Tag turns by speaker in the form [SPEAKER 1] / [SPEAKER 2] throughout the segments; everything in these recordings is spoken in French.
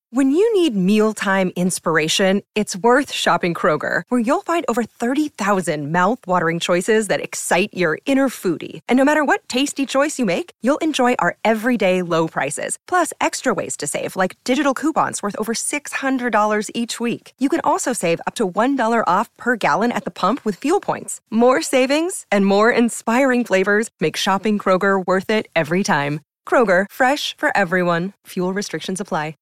[SPEAKER 1] When you need mealtime inspiration, it's worth shopping Kroger, where you'll find over 30,000 mouth-watering choices that excite your inner foodie. And no matter what tasty choice you make, you'll enjoy our everyday low prices, plus extra ways to save, like digital coupons worth over $600 each week. You can also save up to $1 off per gallon at the pump with fuel points. More savings and more inspiring flavors make shopping Kroger worth it every time. Kroger, fresh for everyone. Fuel restrictions apply.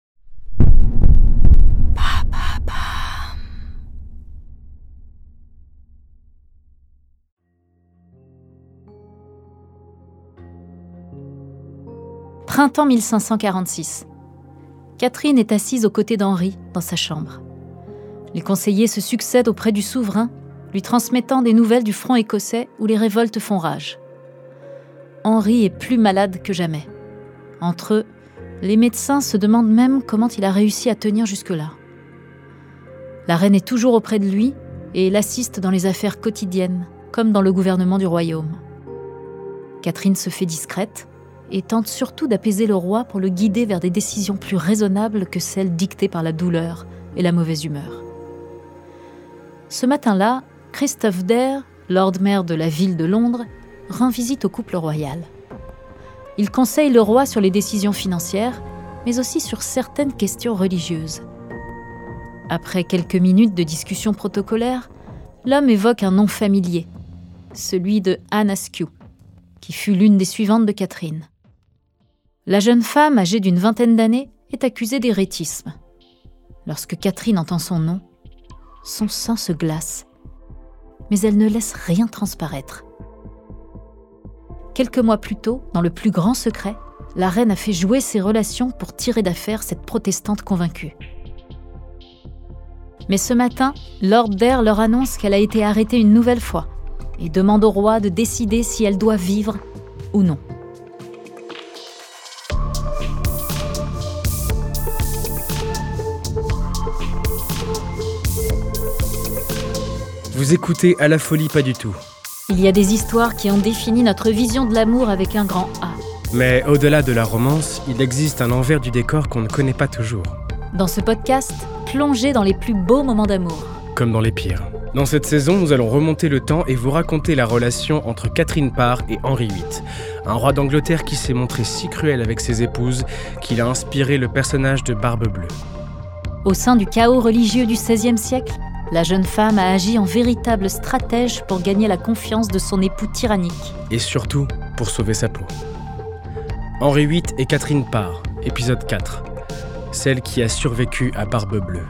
[SPEAKER 2] Printemps 1546. Catherine est assise aux côtés d'Henri dans sa chambre. Les conseillers se succèdent auprès du souverain, lui transmettant des nouvelles du front écossais où les révoltes font rage. Henri est plus malade que jamais. Entre eux, les médecins se demandent même comment il a réussi à tenir jusque-là. La reine est toujours auprès de lui et l'assiste dans les affaires quotidiennes, comme dans le gouvernement du royaume. Catherine se fait discrète et tente surtout d'apaiser le roi pour le guider vers des décisions plus raisonnables que celles dictées par la douleur et la mauvaise humeur. Ce matin-là, Christophe Dare, lord-maire de la ville de Londres, rend visite au couple royal. Il conseille le roi sur les décisions financières, mais aussi sur certaines questions religieuses. Après quelques minutes de discussion protocolaire, l'homme évoque un nom familier, celui de Anne Askew, qui fut l'une des suivantes de Catherine. La jeune femme, âgée d'une vingtaine d'années, est accusée d'hérétisme. Lorsque Catherine entend son nom, son sang se glace, mais elle ne laisse rien transparaître. Quelques mois plus tôt, dans le plus grand secret, la reine a fait jouer ses relations pour tirer d'affaire cette protestante convaincue. Mais ce matin, Lord Dare leur annonce qu'elle a été arrêtée une nouvelle fois et demande au roi de décider si elle doit vivre ou non.
[SPEAKER 3] Vous écoutez À la folie pas du tout.
[SPEAKER 2] Il y a des histoires qui ont défini notre vision de l'amour avec un grand A.
[SPEAKER 3] Mais au-delà de la romance, il existe un envers du décor qu'on ne connaît pas toujours.
[SPEAKER 2] Dans ce podcast, plongez dans les plus beaux moments d'amour.
[SPEAKER 3] Comme dans les pires. Dans cette saison, nous allons remonter le temps et vous raconter la relation entre Catherine Parr et Henri VIII, un roi d'Angleterre qui s'est montré si cruel avec ses épouses qu'il a inspiré le personnage de Barbe Bleue.
[SPEAKER 2] Au sein du chaos religieux du XVIe siècle, la jeune femme a agi en véritable stratège pour gagner la confiance de son époux tyrannique.
[SPEAKER 3] Et surtout, pour sauver sa peau. Henri VIII et Catherine Parr, épisode 4. Celle qui a survécu à Barbe Bleue.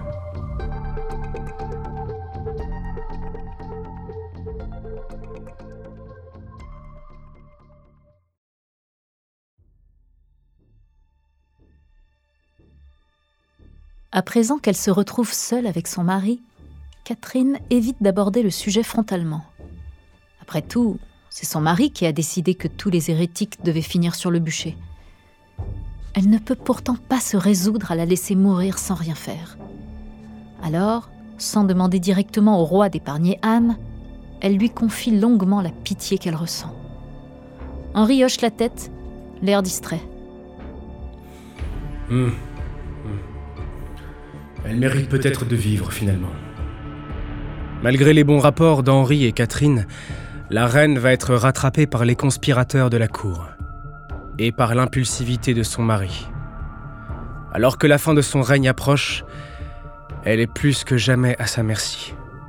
[SPEAKER 2] À présent qu'elle se retrouve seule avec son mari, Catherine évite d'aborder le sujet frontalement. Après tout, c'est son mari qui a décidé que tous les hérétiques devaient finir sur le bûcher. Elle ne peut pourtant pas se résoudre à la laisser mourir sans rien faire. Alors, sans demander directement au roi d'épargner Anne, elle lui confie longuement la pitié qu'elle ressent. Henri hoche la tête, l'air distrait.
[SPEAKER 3] Elle mérite peut-être de vivre, finalement. Malgré les bons rapports d'Henri et Catherine, la reine va être rattrapée par les conspirateurs de la cour et par l'impulsivité de son mari. Alors que la fin de son règne approche, elle est plus que jamais à sa merci.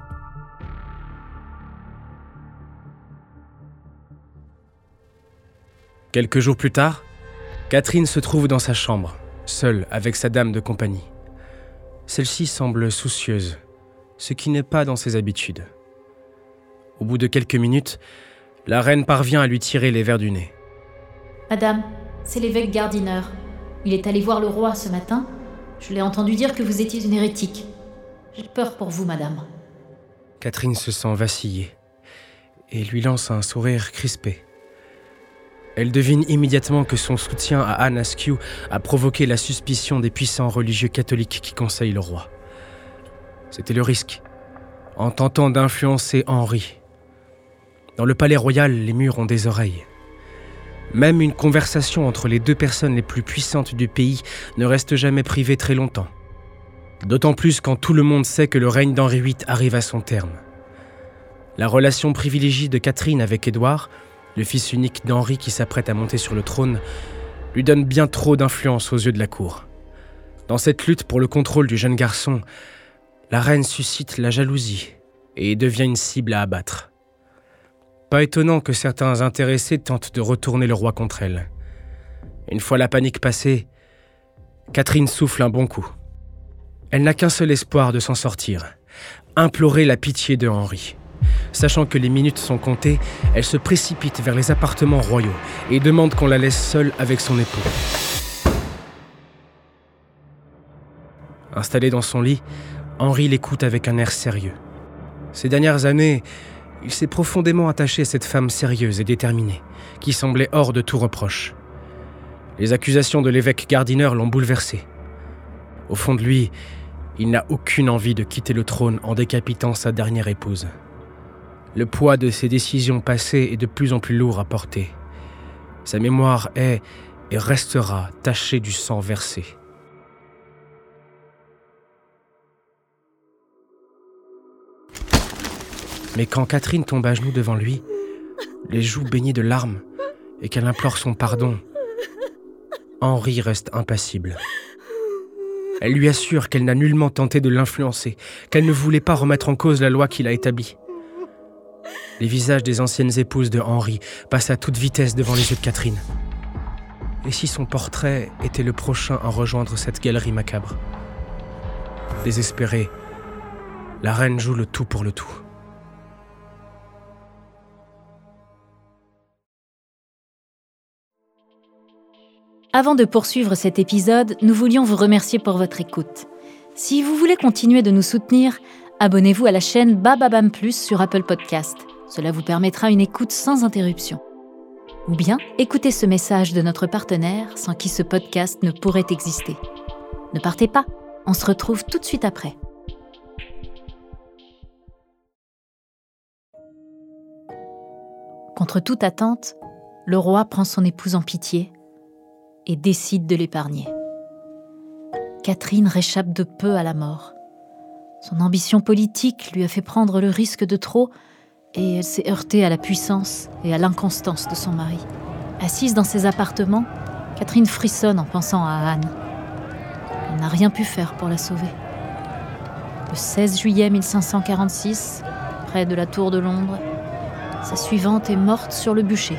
[SPEAKER 3] Quelques jours plus tard, Catherine se trouve dans sa chambre, seule avec sa dame de compagnie. Celle-ci semble soucieuse, ce qui n'est pas dans ses habitudes. Au bout de quelques minutes, la reine parvient à lui tirer les vers du nez.
[SPEAKER 2] « Madame, c'est l'évêque Gardiner. Il est allé voir le roi ce matin. Je l'ai entendu dire que vous étiez une hérétique. J'ai peur pour vous, madame. »
[SPEAKER 3] Catherine se sent vaciller et lui lance un sourire crispé. Elle devine immédiatement que son soutien à Anne Askew a provoqué la suspicion des puissants religieux catholiques qui conseillent le roi. C'était le risque, en tentant d'influencer Henri. Dans le palais royal, les murs ont des oreilles. Même une conversation entre les deux personnes les plus puissantes du pays ne reste jamais privée très longtemps. D'autant plus quand tout le monde sait que le règne d'Henri VIII arrive à son terme. La relation privilégiée de Catherine avec Édouard, le fils unique d'Henri qui s'apprête à monter sur le trône, lui donne bien trop d'influence aux yeux de la cour. Dans cette lutte pour le contrôle du jeune garçon, la reine suscite la jalousie et devient une cible à abattre. Pas étonnant que certains intéressés tentent de retourner le roi contre elle. Une fois la panique passée, Catherine souffle un bon coup. Elle n'a qu'un seul espoir de s'en sortir, implorer la pitié de Henri. Sachant que les minutes sont comptées, elle se précipite vers les appartements royaux et demande qu'on la laisse seule avec son époux. Installé dans son lit, Henri l'écoute avec un air sérieux. Ces dernières années, il s'est profondément attaché à cette femme sérieuse et déterminée, qui semblait hors de tout reproche. Les accusations de l'évêque Gardiner l'ont bouleversé. Au fond de lui, il n'a aucune envie de quitter le trône en décapitant sa dernière épouse. Le poids de ses décisions passées est de plus en plus lourd à porter. Sa mémoire est et restera tachée du sang versé. Mais quand Catherine tombe à genoux devant lui, les joues baignées de larmes, et qu'elle implore son pardon, Henri reste impassible. Elle lui assure qu'elle n'a nullement tenté de l'influencer, qu'elle ne voulait pas remettre en cause la loi qu'il a établie. Les visages des anciennes épouses de Henri passent à toute vitesse devant les yeux de Catherine. Et si son portrait était le prochain à rejoindre cette galerie macabre ? Désespérée, la reine joue le tout pour le tout.
[SPEAKER 2] Avant de poursuivre cet épisode, nous voulions vous remercier pour votre écoute. Si vous voulez continuer de nous soutenir, abonnez-vous à la chaîne Bababam Plus sur Apple Podcast. Cela vous permettra une écoute sans interruption. Ou bien, écoutez ce message de notre partenaire sans qui ce podcast ne pourrait exister. Ne partez pas, on se retrouve tout de suite après. Contre toute attente, le roi prend son épouse en pitié et décide de l'épargner. Catherine réchappe de peu à la mort. Son ambition politique lui a fait prendre le risque de trop et elle s'est heurtée à la puissance et à l'inconstance de son mari. Assise dans ses appartements, Catherine frissonne en pensant à Anne. Elle n'a rien pu faire pour la sauver. Le 16 juillet 1546, près de la tour de Londres, sa suivante est morte sur le bûcher.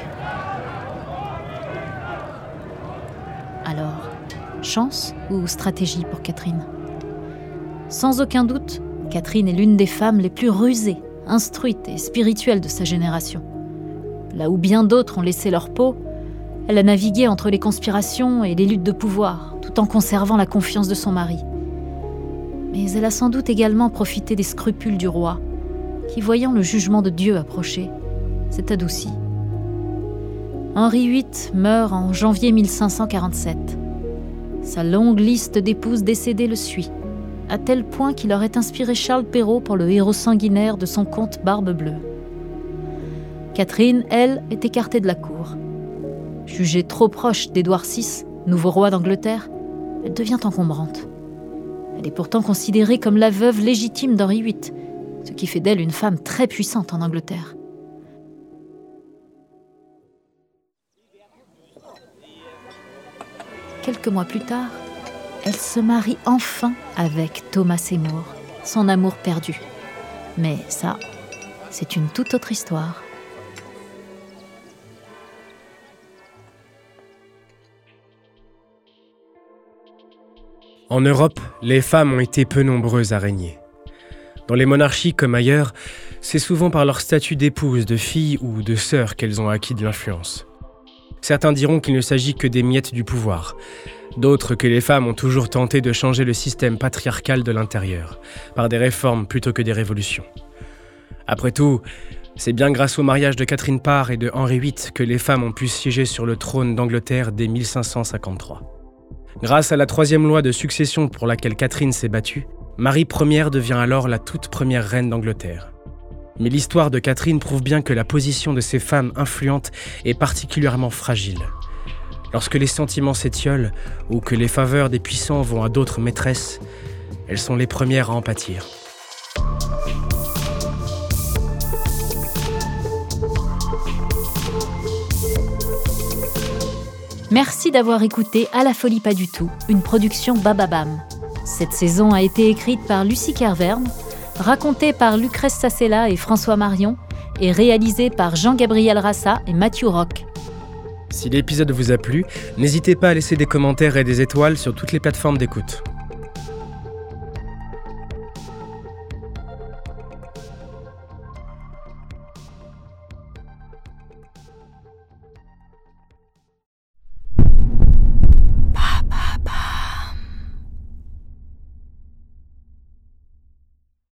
[SPEAKER 2] Alors, chance ou stratégie pour Catherine ? Sans aucun doute, Catherine est l'une des femmes les plus rusées, instruites et spirituelles de sa génération. Là où bien d'autres ont laissé leur peau, elle a navigué entre les conspirations et les luttes de pouvoir, tout en conservant la confiance de son mari. Mais elle a sans doute également profité des scrupules du roi, qui, voyant le jugement de Dieu approcher, s'est adouci. Henri VIII meurt en janvier 1547. Sa longue liste d'épouses décédées le suit, à tel point qu'il aurait inspiré Charles Perrault pour le héros sanguinaire de son conte Barbe Bleue. Catherine, elle, est écartée de la cour. Jugée trop proche d'Édouard VI, nouveau roi d'Angleterre, elle devient encombrante. Elle est pourtant considérée comme la veuve légitime d'Henri VIII, ce qui fait d'elle une femme très puissante en Angleterre. Quelques mois plus tard, elle se marie enfin avec Thomas Seymour, son amour perdu. Mais ça, c'est une toute autre histoire.
[SPEAKER 3] En Europe, les femmes ont été peu nombreuses à régner. Dans les monarchies comme ailleurs, c'est souvent par leur statut d'épouse, de fille ou de sœur qu'elles ont acquis de l'influence. Certains diront qu'il ne s'agit que des miettes du pouvoir. D'autres que les femmes ont toujours tenté de changer le système patriarcal de l'intérieur, par des réformes plutôt que des révolutions. Après tout, c'est bien grâce au mariage de Catherine Parr et de Henri VIII que les femmes ont pu siéger sur le trône d'Angleterre dès 1553. Grâce à la 3e loi de succession pour laquelle Catherine s'est battue, Marie Ier devient alors la toute première reine d'Angleterre. Mais l'histoire de Catherine prouve bien que la position de ces femmes influentes est particulièrement fragile. Lorsque les sentiments s'étiolent ou que les faveurs des puissants vont à d'autres maîtresses, elles sont les premières à en pâtir.
[SPEAKER 2] Merci d'avoir écouté À la folie pas du tout, une production Bababam. Cette saison a été écrite par Lucie Kerverne, racontée par Lucrèce Sassella et François Marion et réalisée par Jean-Gabriel Rassa et Mathieu Roch.
[SPEAKER 3] Si l'épisode vous a plu, n'hésitez pas à laisser des commentaires et des étoiles sur toutes les plateformes d'écoute.